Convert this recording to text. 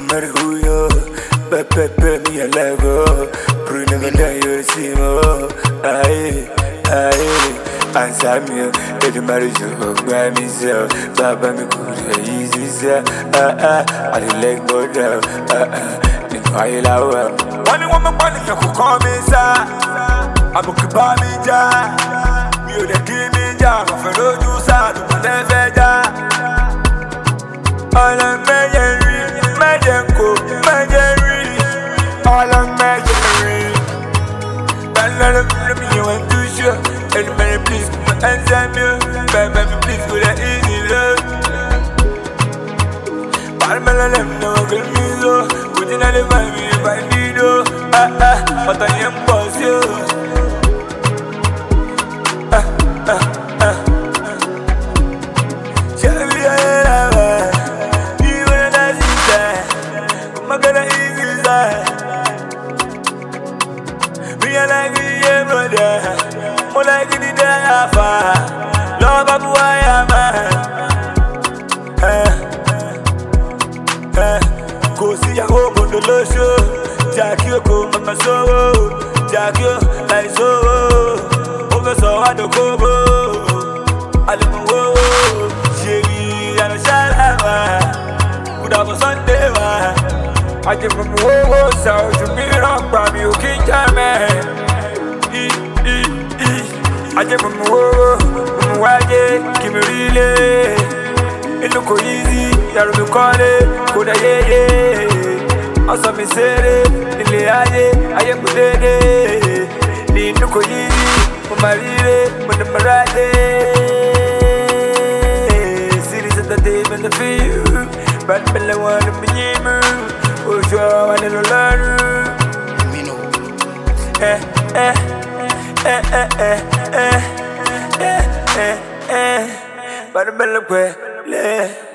matter who you Pepe me a lego Bruno Ganda you're Simo Aye Answer me It matters you Grab me so Baba me good easy sir I don't like no doubt I love her One woman money you could call me sir I'm a kibami ja You the kimi ja For no you sir You never ja all I'm Majenko, all I'm Majenko. Let me want to show. And man, please come answer me. Baby, please go that easy love. Parmelan, no girl, me so. Wouldn't I live by me if I need you? But I am boss you. Me like the brother, more like the day love of who I am. Go see your home on the low show. Jackie, come on my soul. Jackie, like so. Over so I don't go. I don't know. Jerry, and a shallow. Good have a Sunday. I give him woe, so to me, I'm probably you can't tell me. I give him woe, why give me really. It look easy, you're the calling, could I also me say it, I am good. It look easy, for my really, but the Marade. Cities at the day when the view, but I want to be Ojo wa nínú lọ́rùn. Bàdúgbò ló pẹ́ lẹ́.